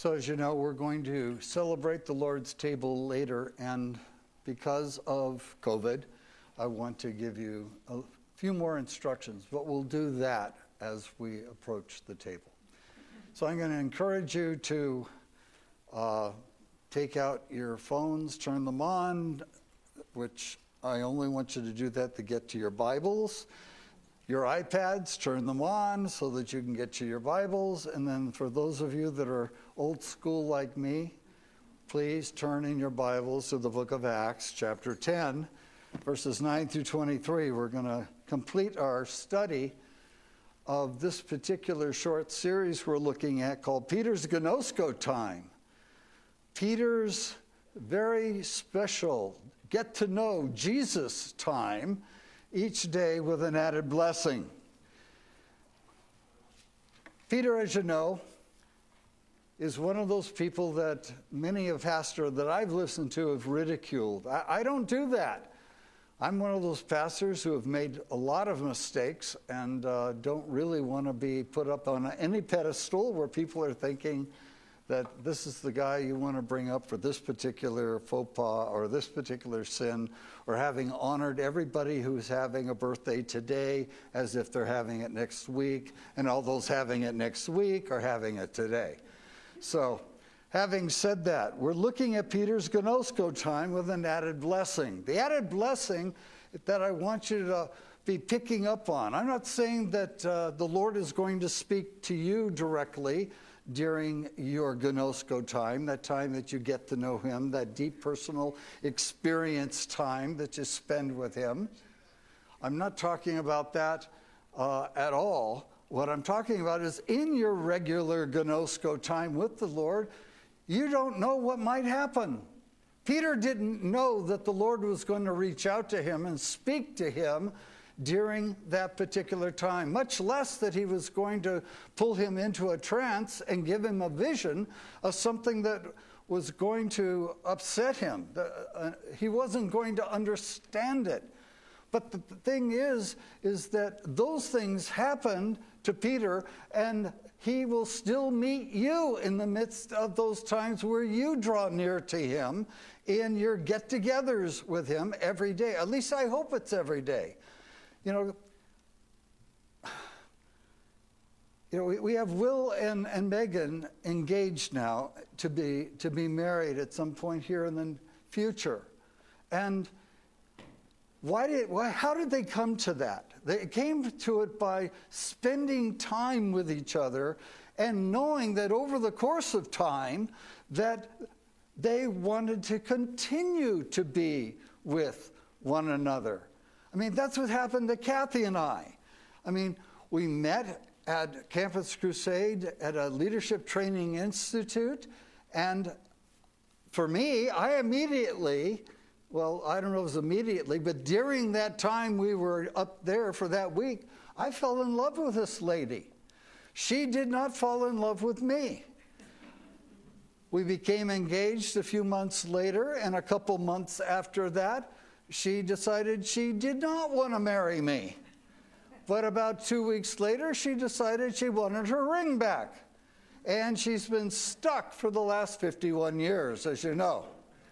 So as you know, we're going to celebrate the Lord's table later, and because of COVID, I want to give you a few more instructions, but we'll do that as we approach the table. So I'm going to encourage you to take out your phones, turn them on, which I only want you to do that to get to your Bibles. Your iPads, turn them on so that you can get to your Bibles. And then for those of you that are old school like me, please turn in your Bibles to the book of Acts, chapter 10, verses 9 through 23. We're going to complete our study of this particular short series we're looking at called Peter's Gnosko Time. Peter's very special get to know Jesus time, each day with an added blessing. Peter, as you know, is one of those people that many of pastors that I've listened to have ridiculed. I don't do that. I'm one of those pastors who have made a lot of mistakes and don't really want to be put up on any pedestal where people are thinking that this is the guy you want to bring up for this particular faux pas or this particular sin, or having honored everybody who's having a birthday today as if they're having it next week, and all those having it next week are having it today. So, having said that, we're looking at Peter's Gnosko time with an added blessing. The added blessing that I want you to be picking up on. I'm not saying that the Lord is going to speak to you directly during your Gnosko time, that time that you get to know him, that deep personal experience time that you spend with him. I'm not talking about that at all. What I'm talking about is in your regular Gnosko time with the Lord, you don't know what might happen. Peter didn't know that the Lord was going to reach out to him and speak to him during that particular time, much less that he was going to pull him into a trance and give him a vision of something that was going to upset him. He wasn't going to understand it. But the thing is that those things happened to Peter, and he will still meet you in the midst of those times where you draw near to him in your get-togethers with him every day. At least I hope it's every day. You know, we have Will and Megan engaged now to be married at some point here in the future. And how did they come to that? They came to it by spending time with each other and knowing that over the course of time that they wanted to continue to be with one another. I mean, that's what happened to Kathy and I. I mean, we met at Campus Crusade at a leadership training institute, and for me, I immediately, well, I don't know if it was immediately, but during that time we were up there for that week, I fell in love with this lady. She did not fall in love with me. We became engaged a few months later, and a couple months after that, she decided she did not want to marry me. But about 2 weeks later, she decided she wanted her ring back. And she's been stuck for the last 51 years, as you know.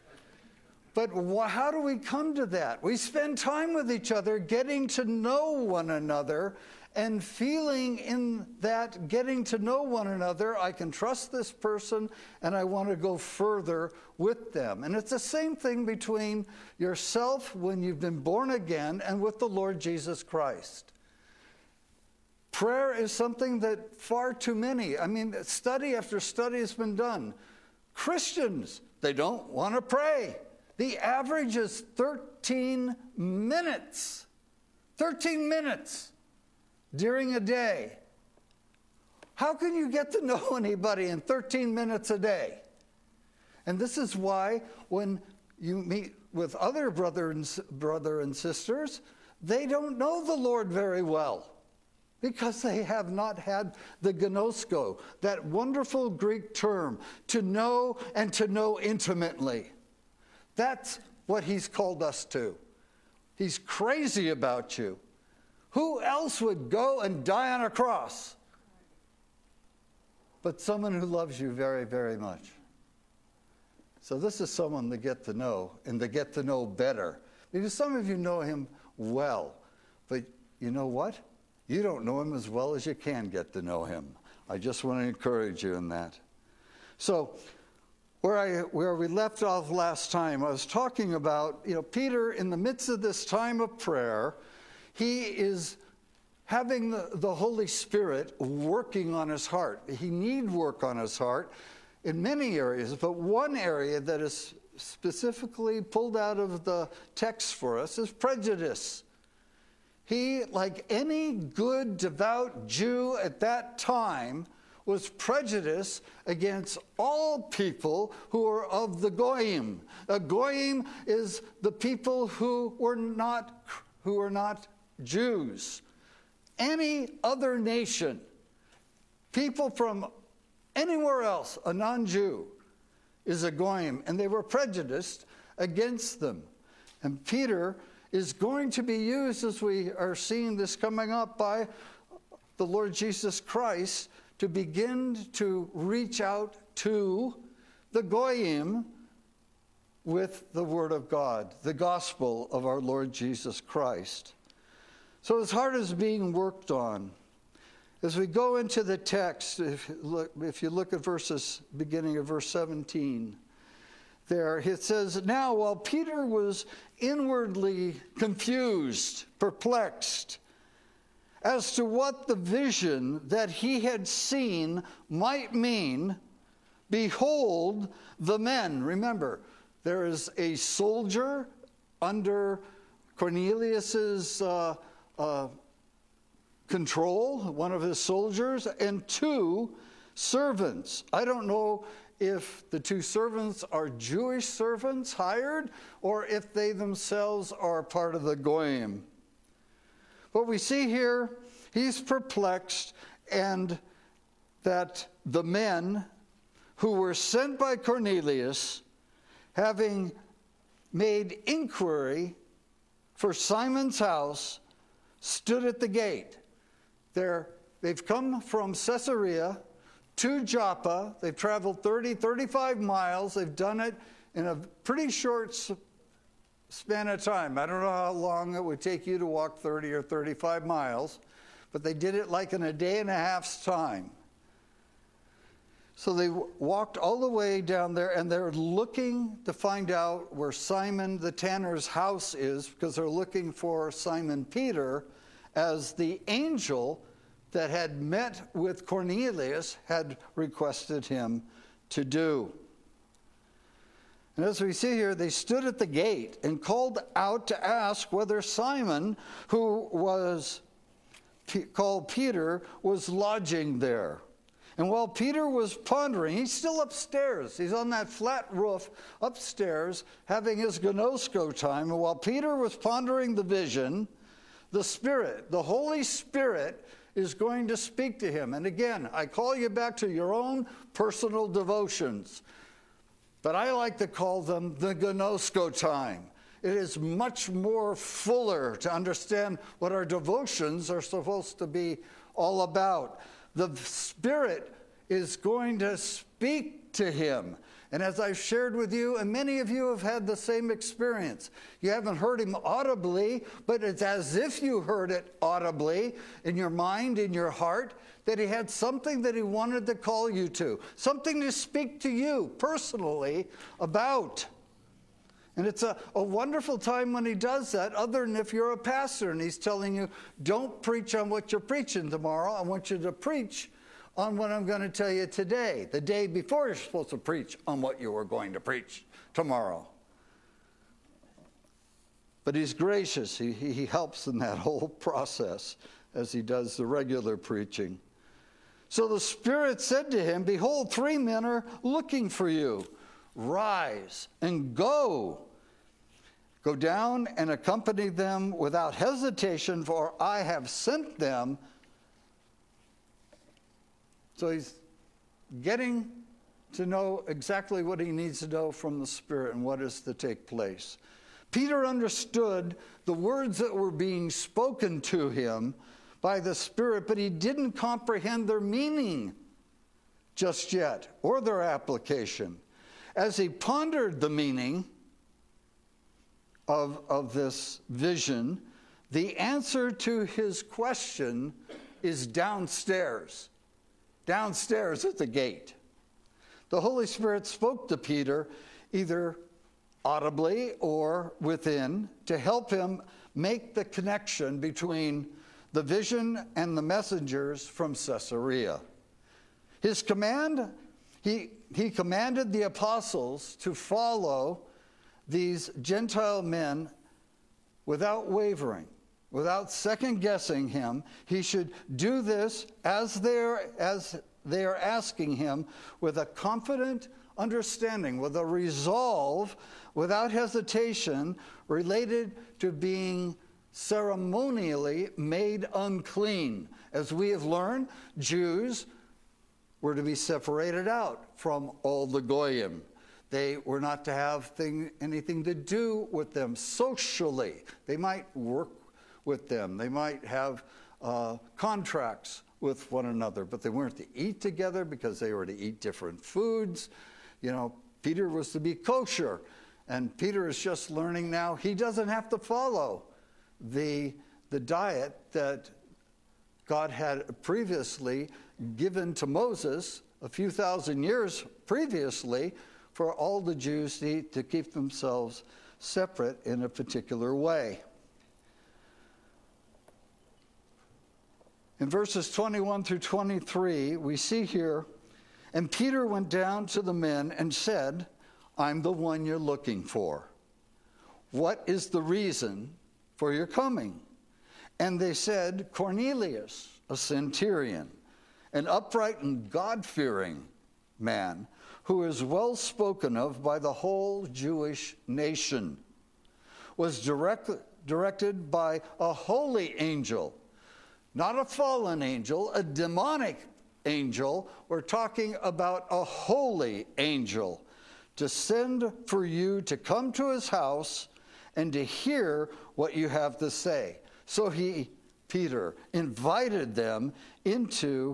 But how do we come to that? We spend time with each other, getting to know one another, and feeling in that getting to know one another, I can trust this person and I want to go further with them. And it's the same thing between yourself when you've been born again and with the Lord Jesus Christ. Prayer is something that far too many, study after study has been done. Christians, they don't want to pray. The average is 13 minutes. 13 minutes. During a day. How can you get to know anybody in 13 minutes a day? And this is why when you meet with other brother and sisters, they don't know the Lord very well because they have not had the gnosko, that wonderful Greek term, to know and to know intimately. That's what he's called us to. He's crazy about you. Who else would go and die on a cross? but someone who loves you very, very much. So this is someone to get to know and to get to know better. Because some of you know him well, but you know what? You don't know him as well as you can get to know him. I just want to encourage you in that. So where we left off last time, I was talking about, Peter, in the midst of this time of prayer, he is having the Holy Spirit working on his heart. He needs work on his heart in many areas, but one area that is specifically pulled out of the text for us is prejudice. He, like any good, devout Jew at that time, was prejudiced against all people who are of the Goyim. A Goyim is the people who are not Jews. Any other nation, people from anywhere else, a non-Jew, is a Goyim, and they were prejudiced against them. And Peter is going to be used, as we are seeing this coming up, by the Lord Jesus Christ to begin to reach out to the Goyim with the Word of God, the gospel of our Lord Jesus Christ. So his heart is being worked on. As we go into the text, if you look at beginning of verse 17, there it says, "Now while Peter was inwardly confused, perplexed, as to what the vision that he had seen might mean, behold, the men," remember, there is a soldier under Cornelius's control, one of his soldiers, and two servants. I don't know if the two servants are Jewish servants hired or if they themselves are part of the Goyim. But we see here, he's perplexed, and that the men who were sent by Cornelius, having made inquiry for Simon's house, stood at the gate. They've come from Caesarea to Joppa. They've traveled 35 miles. They've done it in a pretty short span of time. I don't know how long it would take you to walk 30 or 35 miles, but they did it like in a day and a half's time. So they walked all the way down there, and they're looking to find out where Simon the tanner's house is, because they're looking for Simon Peter, as the angel that had met with Cornelius had requested him to do. And as we see here, they stood at the gate and called out to ask whether Simon, who was called Peter, was lodging there. And while Peter was pondering, he's still upstairs. He's on that flat roof upstairs having his gnosko time. And while Peter was pondering the vision, the Spirit, the Holy Spirit, is going to speak to him. And again, I call you back to your own personal devotions, but I like to call them the gnosko time. It is much more fuller to understand what our devotions are supposed to be all about. The Spirit is going to speak to him. And as I've shared with you, and many of you have had the same experience, you haven't heard him audibly, but it's as if you heard it audibly in your mind, in your heart, that he had something that he wanted to call you to, something to speak to you personally about. And it's a wonderful time when he does that, other than if you're a pastor and he's telling you, don't preach on what you're preaching tomorrow. I want you to preach on what I'm going to tell you today, the day before you're supposed to preach on what you were going to preach tomorrow. But he's gracious. He helps in that whole process as he does the regular preaching. So the Spirit said to him, "Behold, 3 men are looking for you. Rise and go. Go down and accompany them without hesitation, for I have sent them." So he's getting to know exactly what he needs to know from the Spirit and what is to take place. Peter understood the words that were being spoken to him by the Spirit, but he didn't comprehend their meaning just yet, or their application. As he pondered the meaning of this vision, the answer to his question is downstairs at the gate. The Holy Spirit spoke to Peter either audibly or within to help him make the connection between the vision and the messengers from Caesarea. His command, he commanded the apostles to follow these Gentile men without wavering, without second-guessing him. He should do this as they are asking him, with a confident understanding, with a resolve, without hesitation, related to being ceremonially made unclean. As we have learned, Jews were to be separated out from all the Goyim. They were not to have anything to do with them socially. They might work with them. They might have contracts with one another, but they weren't to eat together because they were to eat different foods. You know, Peter was to be kosher, and Peter is just learning now he doesn't have to follow the diet that God had previously given to Moses a few thousand years previously for all the Jews to keep themselves separate in a particular way. In verses 21 through 23, we see here, and Peter went down to the men and said, I'm the one you're looking for. What is the reason for your coming? And they said, Cornelius, a centurion, an upright and God-fearing man, who is well spoken of by the whole Jewish nation, was directed by a holy angel, not a fallen angel, a demonic angel. We're talking about a holy angel, to send for you to come to his house and to hear what you have to say. So Peter, invited them in to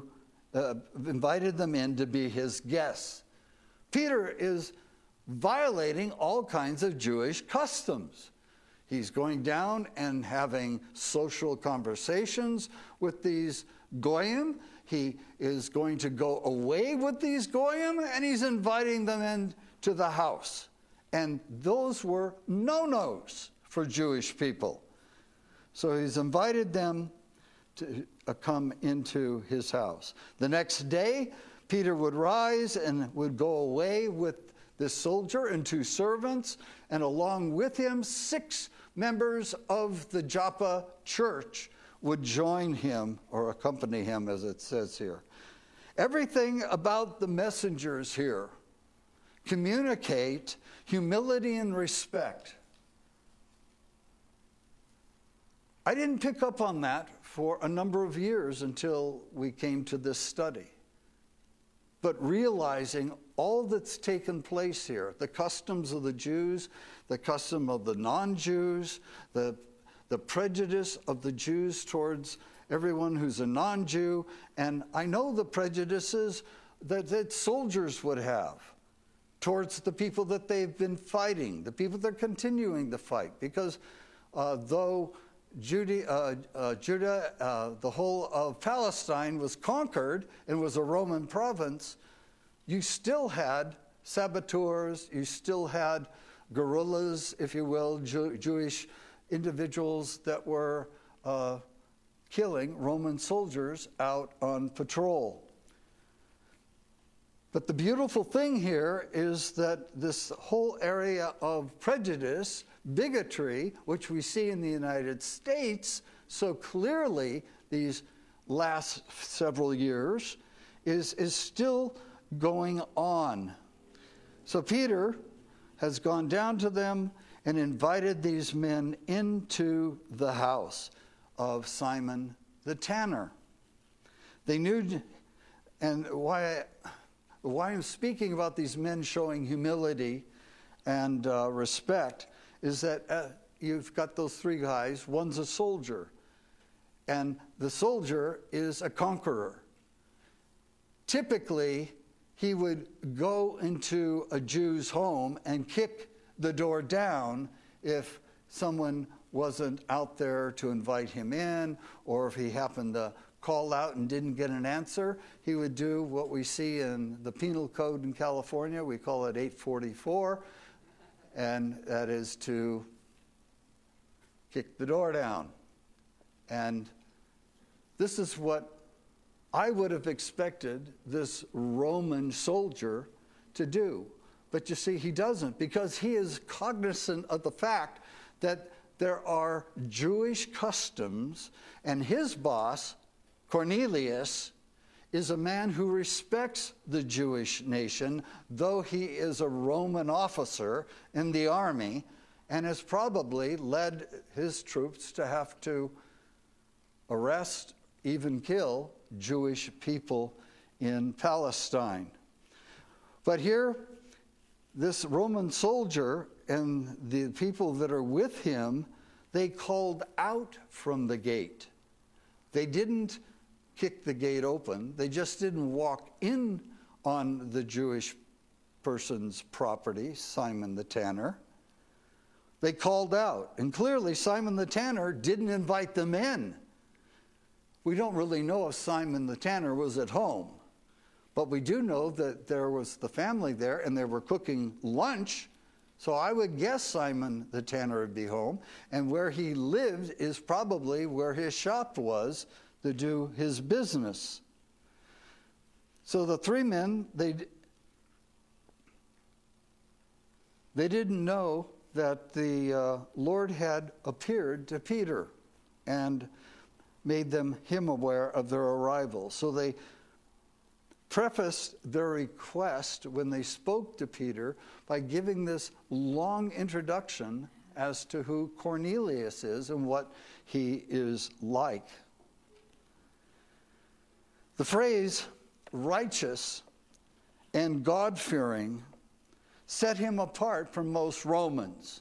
be his guests. Peter is violating all kinds of Jewish customs. He's going down and having social conversations with these Goyim. He is going to go away with these Goyim, and he's inviting them into the house. And those were no-nos for Jewish people. So he's invited them to come into his house. The next day, Peter would rise and would go away with this soldier and 2 servants, and along with him, 6 members of the Joppa church would join him or accompany him, as it says here. Everything about the messengers here communicate humility and respect. I didn't pick up on that for a number of years until we came to this study. But realizing all that's taken place here, the customs of the Jews, the custom of the non-Jews, the prejudice of the Jews towards everyone who's a non-Jew, and I know the prejudices that soldiers would have towards the people that they've been fighting, the people they're continuing to fight, because though Judah, the whole of Palestine was conquered and was a Roman province, you still had saboteurs, you still had guerrillas, if you will, Jewish individuals that were killing Roman soldiers out on patrol. But the beautiful thing here is that this whole area of prejudice, bigotry, which we see in the United States so clearly these last several years, is still going on. So Peter has gone down to them and invited these men into the house of Simon the tanner. They knew, and why I'm speaking about these men showing humility and respect is that you've got those 3 guys. One's a soldier, and the soldier is a conqueror. Typically, he would go into a Jew's home and kick the door down if someone wasn't out there to invite him in, or if he happened to call out and didn't get an answer, he would do what we see in the penal code in California. We call it 844, and that is to kick the door down. And this is what I would have expected this Roman soldier to do. But you see, he doesn't, because he is cognizant of the fact that there are Jewish customs, and his boss, Cornelius, is a man who respects the Jewish nation, though he is a Roman officer in the army, and has probably led his troops to have to arrest, even kill Jewish people in Palestine. But here, this Roman soldier and the people that are with him, they called out from the gate. They didn't kick the gate open. They just didn't walk in on the Jewish person's property, Simon the tanner. They called out, and clearly Simon the tanner didn't invite them in. We don't really know if Simon the tanner was at home, but we do know that there was the family there and they were cooking lunch, so I would guess Simon the tanner would be home, and where he lived is probably where his shop was to do his business. So the three men, they didn't know that the Lord had appeared to Peter and made him aware of their arrival. So they prefaced their request when they spoke to Peter by giving this long introduction as to who Cornelius is and what he is like. The phrase righteous and God-fearing set him apart from most Romans.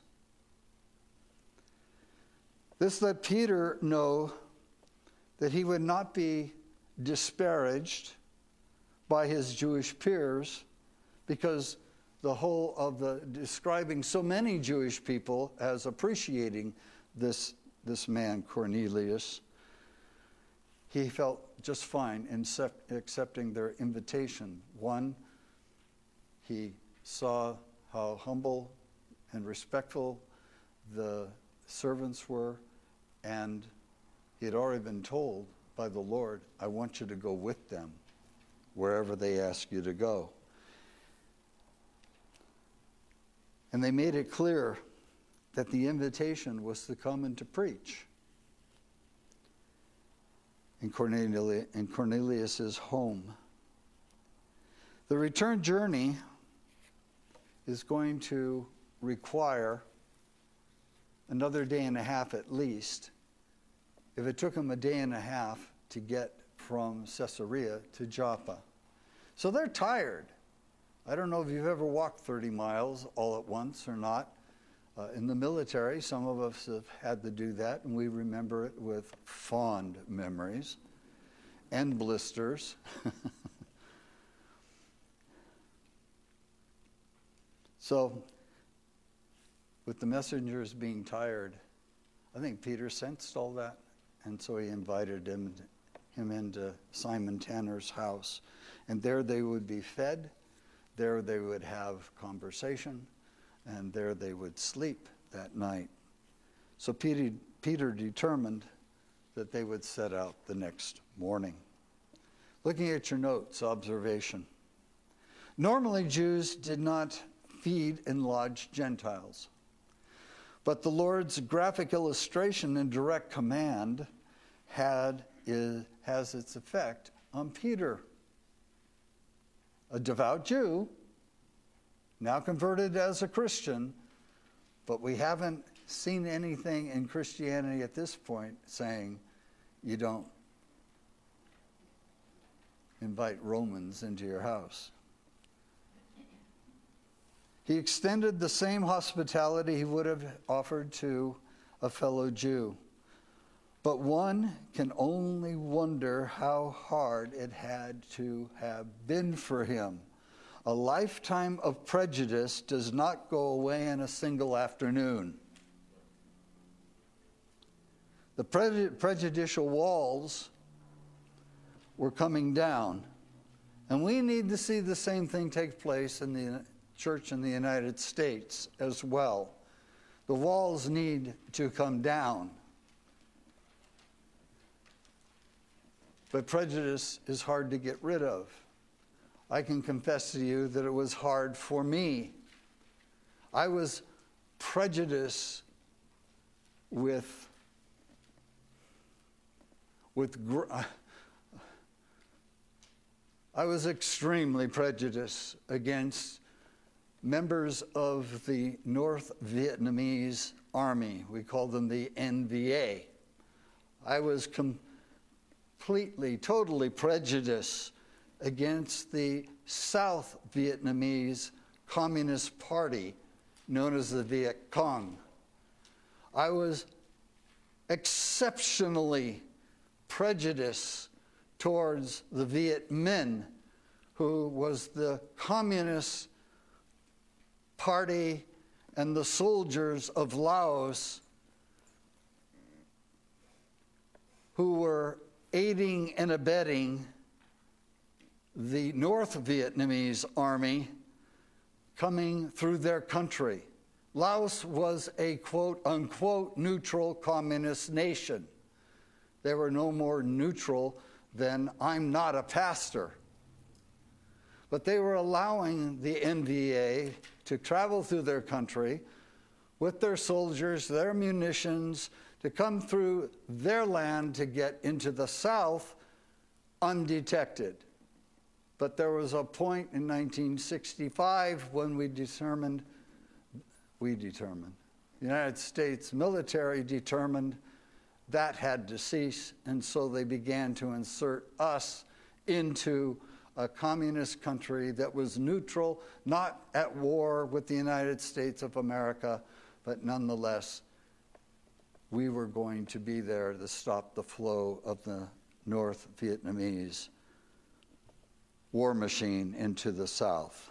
This let Peter know that he would not be disparaged by his Jewish peers, because the whole of the describing so many Jewish people as appreciating this man, Cornelius, he felt just fine in accepting their invitation. One, he saw how humble and respectful the servants were, and he had already been told by the Lord, I want you to go with them wherever they ask you to go. And they made it clear that the invitation was to come and to preach in Cornelius's home. The return journey is going to require another day and a half at least. If it took them a day and a half to get from Caesarea to Joppa. So they're tired. I don't know if you've ever walked 30 miles all at once or not. In the military, some of us have had to do that, and we remember it with fond memories and blisters. So, with the messengers being tired, I think Peter sensed all that, and so he invited him into Simon Tanner's house. And there they would be fed, there they would have conversation, and there they would sleep that night. So Peter determined that they would set out the next morning. Looking at your notes, observation. Normally, Jews did not feed and lodge Gentiles. But the Lord's graphic illustration and direct command has its effect on Peter, a devout Jew, now converted as a Christian, but we haven't seen anything in Christianity at this point saying you don't invite Romans into your house. He extended the same hospitality he would have offered to a fellow Jew. But one can only wonder how hard it had to have been for him. A lifetime of prejudice does not go away in a single afternoon. The prejudicial walls were coming down, and we need to see the same thing take place in the church in the United States as well. The walls need to come down. But prejudice is hard to get rid of. I can confess to you that it was hard for me. I was prejudiced I was extremely prejudiced against members of the North Vietnamese Army. We call them the NVA. I was completely, totally prejudiced against the South Vietnamese Communist Party, known as the Viet Cong. I was exceptionally prejudiced towards the Viet Minh, who was the Communist Party and the soldiers of Laos who were aiding and abetting the North Vietnamese army coming through their country. Laos was a quote-unquote neutral communist nation. They were no more neutral than I'm not a pastor. But they were allowing the NVA to travel through their country with their soldiers, their munitions, to come through their land to get into the South undetected. But there was a point in 1965 when the United States military determined that had to cease, and so they began to insert us into a communist country that was neutral, not at war with the United States of America, but nonetheless, we were going to be there to stop the flow of the North Vietnamese war machine into the South.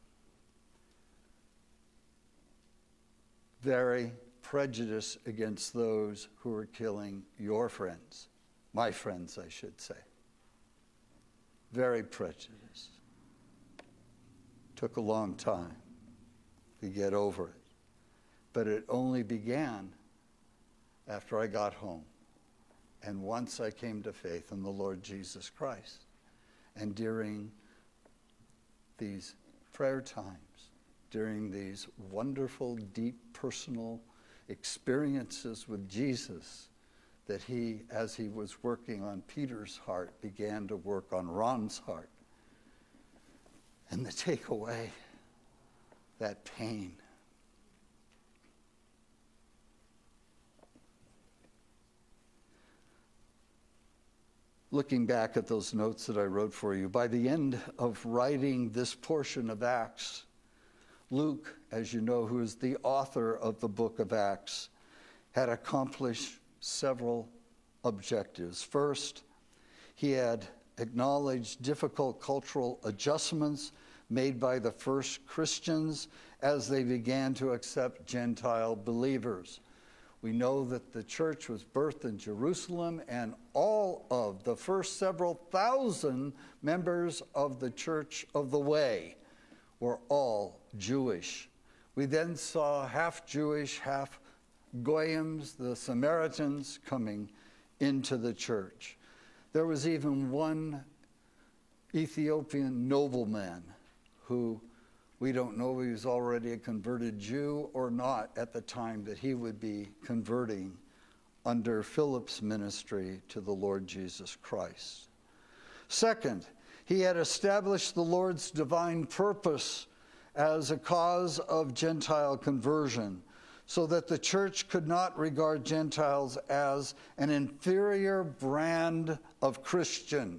Very prejudiced against those who were killing your friends, my friends, I should say. Very prejudiced. Took a long time to get over it, but it only began after I got home and once I came to faith in the Lord Jesus Christ. And during these prayer times, during these wonderful, deep, personal experiences with Jesus, that he, as he was working on Peter's heart, began to work on Ron's heart. And to take away that pain. Looking back at those notes that I wrote for you, by the end of writing this portion of Acts, Luke, as you know, who is the author of the book of Acts, had accomplished several objectives. First, he had acknowledged difficult cultural adjustments made by the first Christians as they began to accept Gentile believers. We know that the church was birthed in Jerusalem, and all of the first several thousand members of the Church of the Way were all Jewish. We then saw half Jewish, half Goyims, the Samaritans, coming into the church. There was even one Ethiopian nobleman who we don't know if he was already a converted Jew or not at the time that he would be converting under Philip's ministry to the Lord Jesus Christ. Second, he had established the Lord's divine purpose as a cause of Gentile conversion, so that the church could not regard Gentiles as an inferior brand of Christian.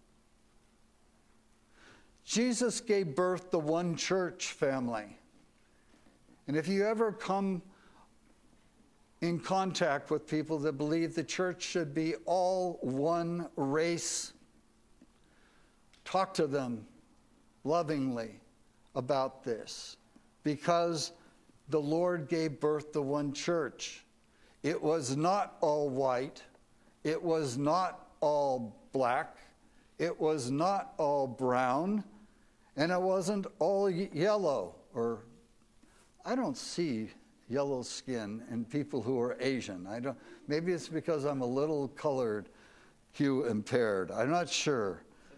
Jesus gave birth to one church family. And if you ever come in contact with people that believe the church should be all one race, talk to them lovingly. about this because the Lord gave birth to one church. It was not all white. It was not all black. It was not all brown. And it wasn't all yellow. Or I don't see yellow skin in people who are Asian. Maybe it's because I'm a little colored hue impaired. I'm not sure.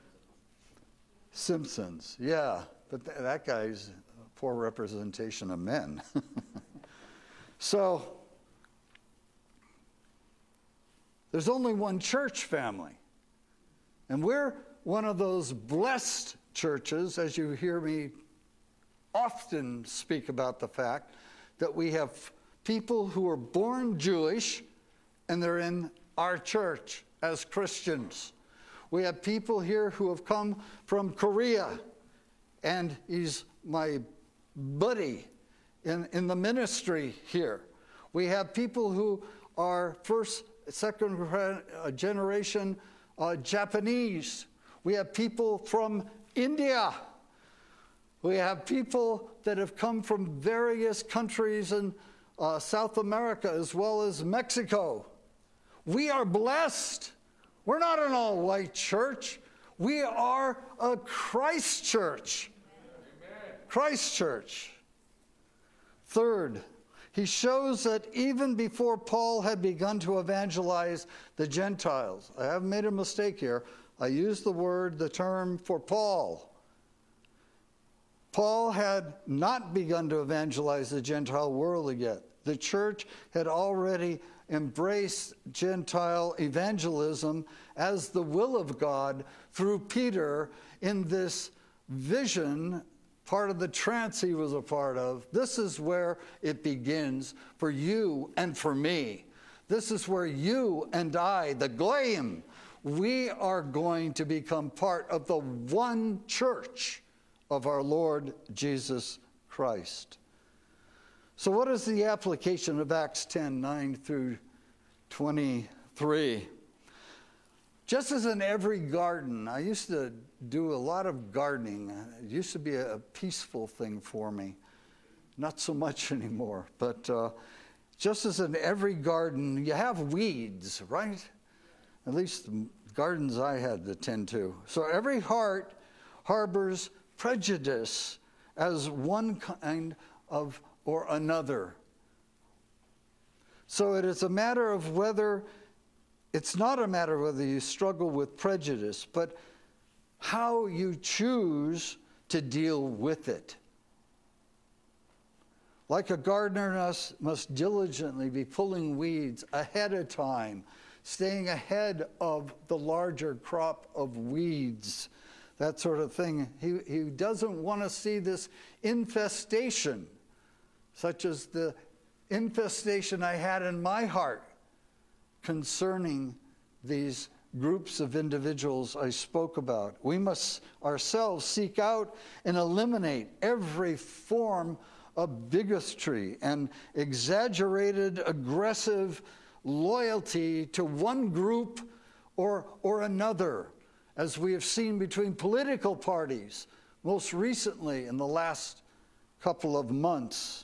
Simpsons, yeah. But that guy's a poor representation of men. So, there's only one church family. And we're one of those blessed churches, as you hear me often speak about the fact that we have people who are born Jewish and they're in our church as Christians. We have people here who have come from Korea, and he's my buddy in the ministry here. We have people who are first, second generation Japanese. We have people from India. We have people that have come from various countries in South America as well as Mexico. We are blessed. We're not an all-white church. We are a Christ church. Amen. Christ church. Third, he shows that even before Paul had begun to evangelize the Gentiles, I haven't made a mistake here. I used the term for Paul. Paul had not begun to evangelize the Gentile world yet. The church had already embraced Gentile evangelism as the will of God through Peter in this vision, part of the trance he was a part of. This is where it begins for you and for me. This is where you and I, the Goyim, we are going to become part of the one church of our Lord Jesus Christ. So what is the application of Acts 10:9 through 23? Just as in every garden, I used to do a lot of gardening. It used to be a peaceful thing for me. Not so much anymore. But just as in every garden, you have weeds, right? At least the gardens I had to tend to. So every heart harbors prejudice as one kind of or another. So it is a matter of whether, it's not a matter of whether you struggle with prejudice, but how you choose to deal with it. Like a gardener must diligently be pulling weeds ahead of time, staying ahead of the larger crop of weeds, that sort of thing. He doesn't want to see this infestation, such as the infestation I had in my heart concerning these groups of individuals I spoke about. We must ourselves seek out and eliminate every form of bigotry and exaggerated, aggressive loyalty to one group or another, as we have seen between political parties, most recently in the last couple of months.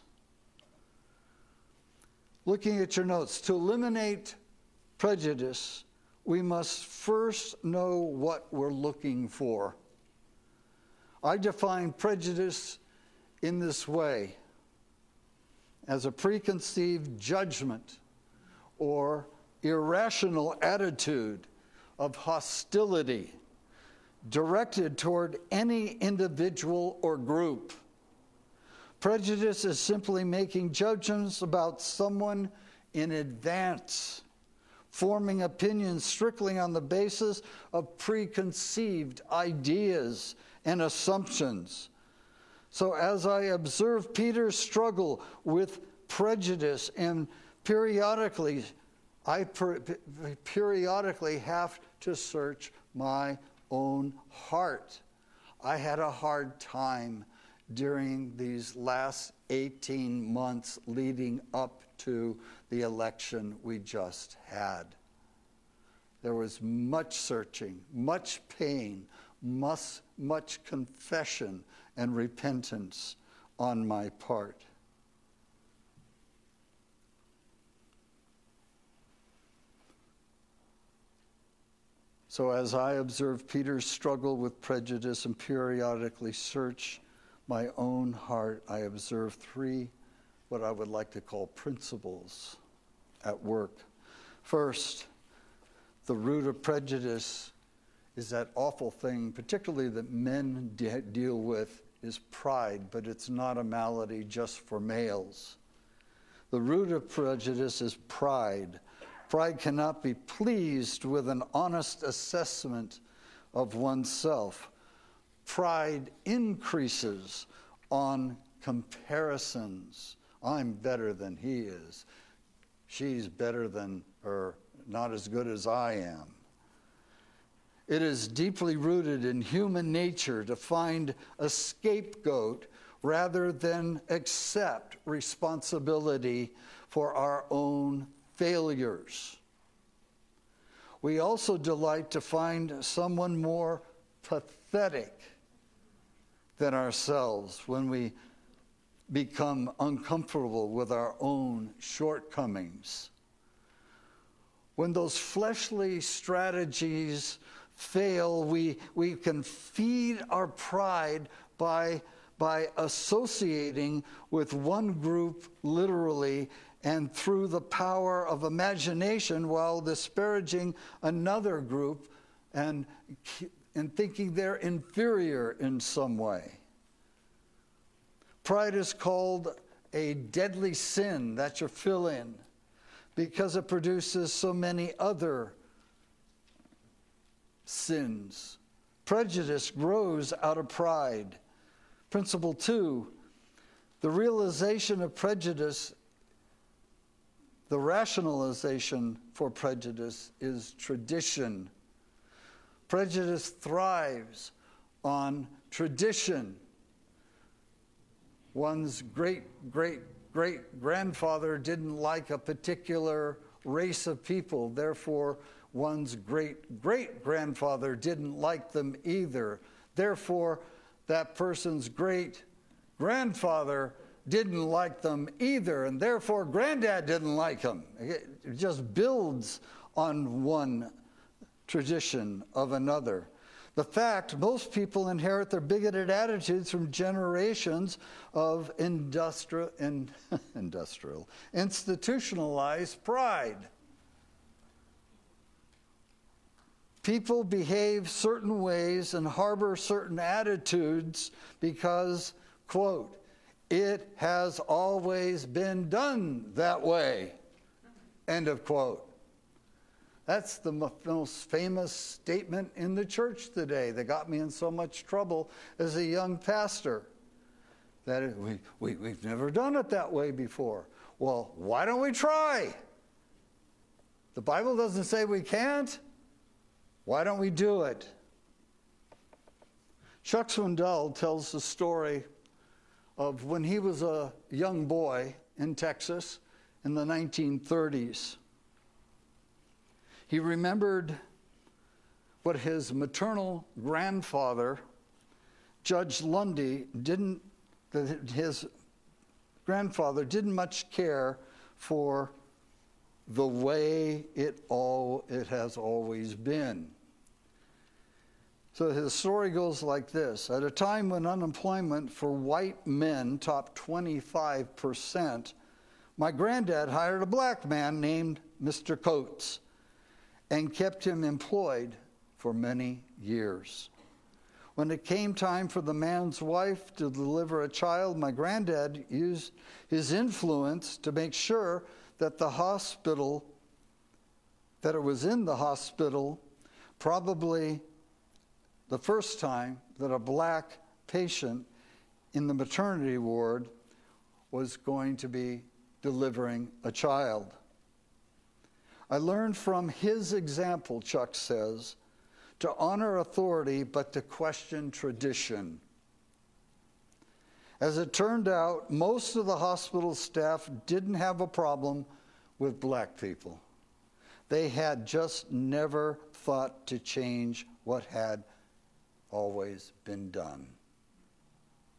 Looking at your notes, to eliminate prejudice, we must first know what we're looking for. I define prejudice in this way: as a preconceived judgment or irrational attitude of hostility directed toward any individual or group. Prejudice is simply making judgments about someone in advance, forming opinions strictly on the basis of preconceived ideas and assumptions. So as I observe Peter's struggle with prejudice, and periodically, I periodically have to search my own heart. I had a hard time during these last 18 months leading up to the election we just had. There was much searching, much pain, much confession and repentance on my part. So as I observe Peter's struggle with prejudice and periodically search my own heart, I observe three, what I would like to call principles at work. First, the root of prejudice is that awful thing, particularly that men deal with, is pride, but it's not a malady just for males. The root of prejudice is pride. Pride cannot be pleased with an honest assessment of oneself. Pride increases on comparisons. I'm better than he is. She's better than, or not as good as I am. It is deeply rooted in human nature to find a scapegoat rather than accept responsibility for our own failures. We also delight to find someone more pathetic than ourselves when we become uncomfortable with our own shortcomings. When those fleshly strategies fail, we can feed our pride by associating with one group literally and through the power of imagination while disparaging another group and thinking they're inferior in some way. Pride is called a deadly sin, that's your fill-in, because it produces so many other sins. Prejudice grows out of pride. Principle 2, the realization of prejudice, the rationalization for prejudice is tradition. Prejudice thrives on tradition. One's great-great-great-grandfather didn't like a particular race of people, therefore one's great-great-grandfather didn't like them either. Therefore, that person's great-grandfather didn't like them either, and therefore granddad didn't like them. It just builds on one tradition of another. The fact, most people inherit their bigoted attitudes from generations of institutionalized pride. People behave certain ways and harbor certain attitudes because, quote, it has always been done that way, end of quote. That's the most famous statement in the church today that got me in so much trouble as a young pastor. That we've never done it that way before. Well, why don't we try? The Bible doesn't say we can't. Why don't we do it? Chuck Swindoll tells the story of when he was a young boy in Texas in the 1930s. He remembered what his maternal grandfather, Judge Lundy, his grandfather didn't much care for the way it has always been. So his story goes like this. At a time when unemployment for white men topped 25%, my granddad hired a black man named Mr. Coates and kept him employed for many years. When it came time for the man's wife to deliver a child, my granddad used his influence to make sure that it was in the hospital, probably the first time that a black patient in the maternity ward was going to be delivering a child. I learned from his example, Chuck says, to honor authority but to question tradition. As it turned out, most of the hospital staff didn't have a problem with black people. They had just never thought to change what had always been done.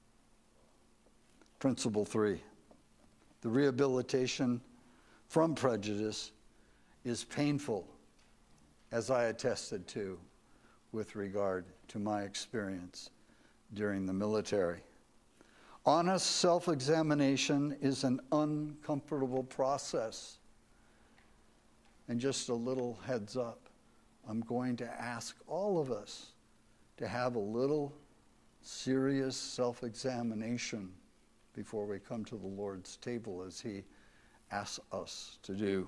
Principle 3. The rehabilitation from prejudice is painful, as I attested to with regard to my experience during the military. Honest self-examination is an uncomfortable process. And just a little heads up, I'm going to ask all of us to have a little serious self-examination before we come to the Lord's table, as he asks us to do.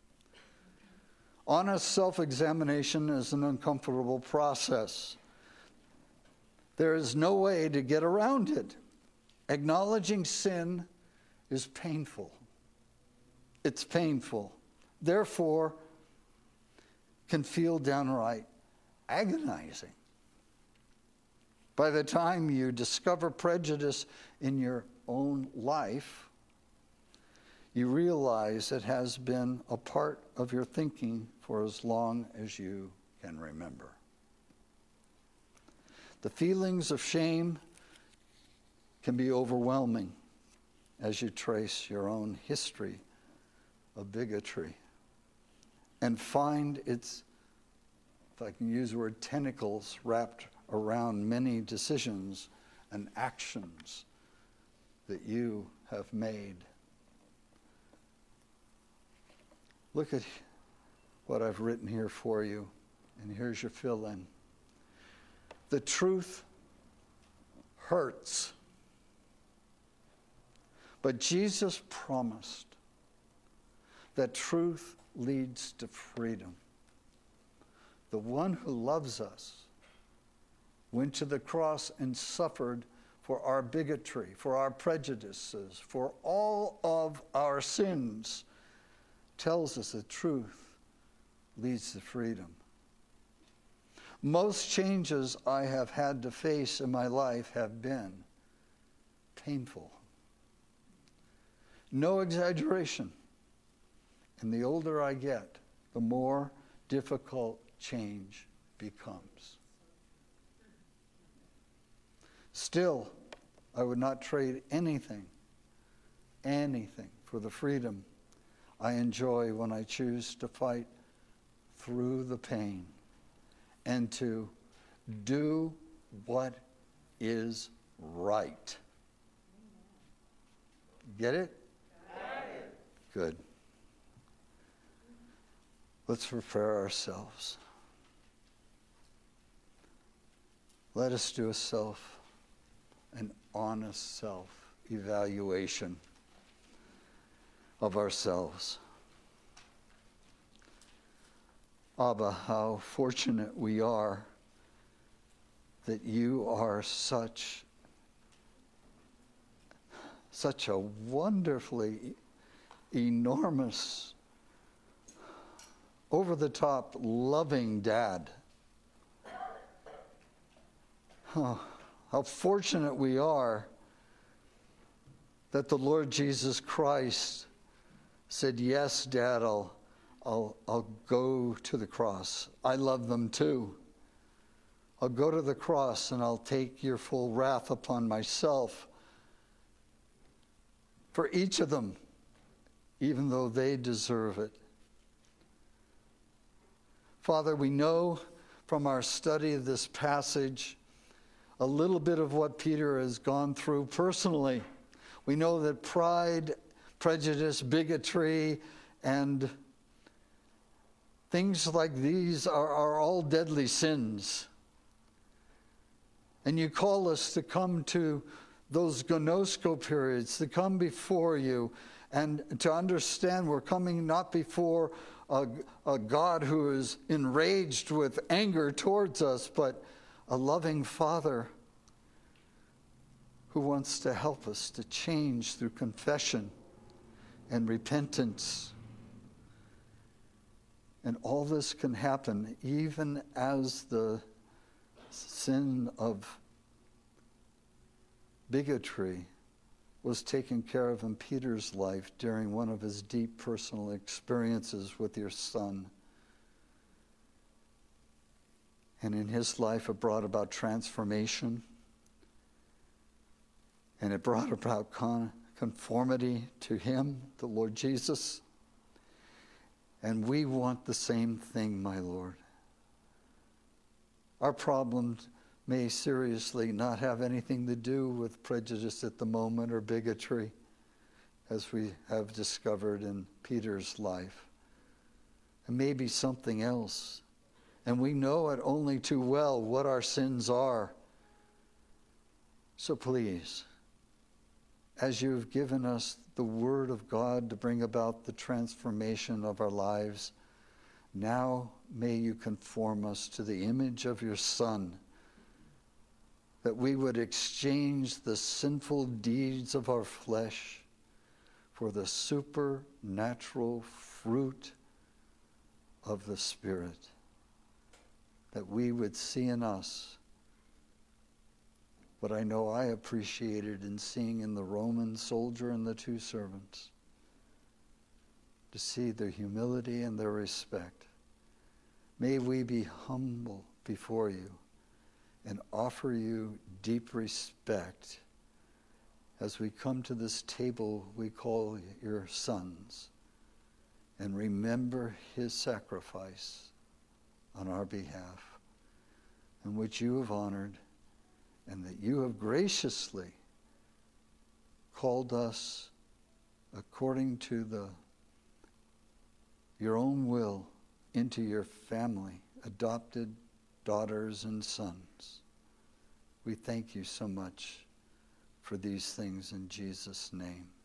Honest self-examination is an uncomfortable process. There is no way to get around it. Acknowledging sin is painful. It's painful. Therefore, can feel downright agonizing. By the time you discover prejudice in your own life, you realize it has been a part of your thinking for as long as you can remember. The feelings of shame can be overwhelming as you trace your own history of bigotry and find its, if I can use the word, tentacles wrapped around many decisions and actions that you have made. Look at what I've written here for you, and here's your fill-in. The truth hurts, but Jesus promised that truth leads to freedom. The one who loves us went to the cross and suffered for our bigotry, for our prejudices, for all of our sins, tells us the truth leads to freedom. Most changes I have had to face in my life have been painful. No exaggeration. And the older I get, the more difficult change becomes. Still, I would not trade anything for the freedom I enjoy when I choose to fight through the pain and to do what is right. Get it? Good. Let's prepare ourselves. Let us do an honest self-evaluation of ourselves. Abba, how fortunate we are that you are such a wonderfully enormous, over-the-top, loving dad. Oh, how fortunate we are that the Lord Jesus Christ said, yes, Dad, I'll go to the cross. I love them too. I'll go to the cross and I'll take your full wrath upon myself for each of them, even though they deserve it. Father, we know from our study of this passage a little bit of what Peter has gone through personally. We know that pride, prejudice, bigotry, and things like these are all deadly sins. And you call us to come to those gnosko periods, to come before you and to understand we're coming not before a God who is enraged with anger towards us, but a loving Father who wants to help us to change through confession and repentance. And all this can happen even as the sin of bigotry was taken care of in Peter's life during one of his deep personal experiences with your son. And in his life, it brought about transformation. And it brought about conformity to him, the Lord Jesus. And we want the same thing, my Lord. Our problems may seriously not have anything to do with prejudice at the moment or bigotry, as we have discovered in Peter's life. It may be something else. And we know it only too well what our sins are. So please, as you've given us the Word of God to bring about the transformation of our lives, now may you conform us to the image of your Son, that we would exchange the sinful deeds of our flesh for the supernatural fruit of the Spirit, that we would see in us what I know I appreciated in seeing in the Roman soldier and the two servants, to see their humility and their respect. May we be humble before you and offer you deep respect as we come to this table we call your Son's, and remember his sacrifice on our behalf, in which you have honored, and that you have graciously called us according to your own will into your family, adopted daughters and sons. We thank you so much for these things in Jesus' name.